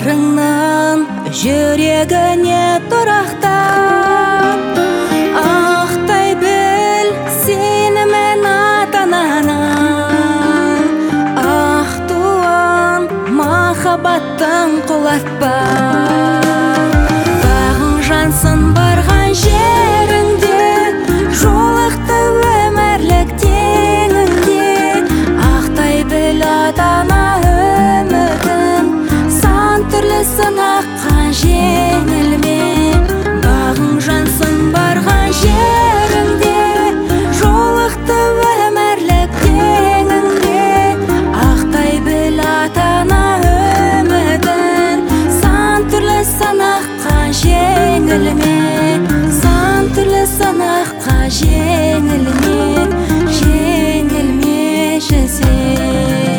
Барыңнан жүрегіне тұрақтан, ақтай біл сені мен ата-анаңа. Ақ туған махаббаттың құлатпа. Бағың жансын барған жеріңде, жолықты өмірлік теңіңде. Ақтай біл ата-ана үмітін, сан түрлі сынаққа жеңілме. Бағың жансын барған жеріңде, жолықты өмірлік теңіңде. Ақтай біл ата-ана үмітін, сан түрлі сынаққа жеңілме. Сан түрлі сынаққа жеңілме, жеңілмеші сен.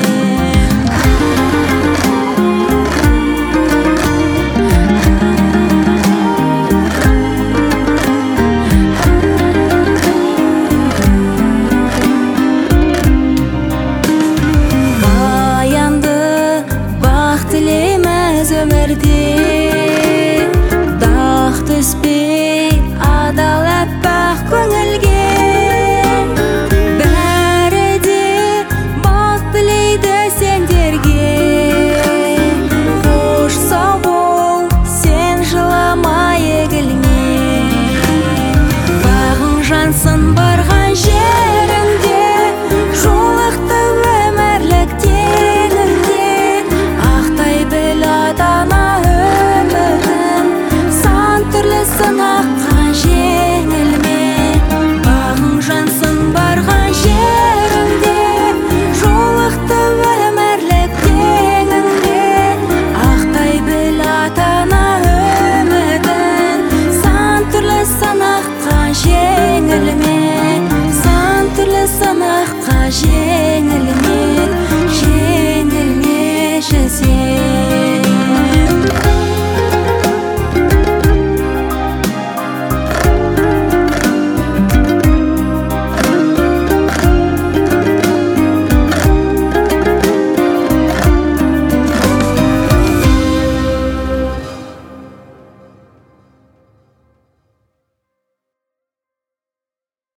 Тілейміз өмірде, дақ түспей адал аппақ көңілге.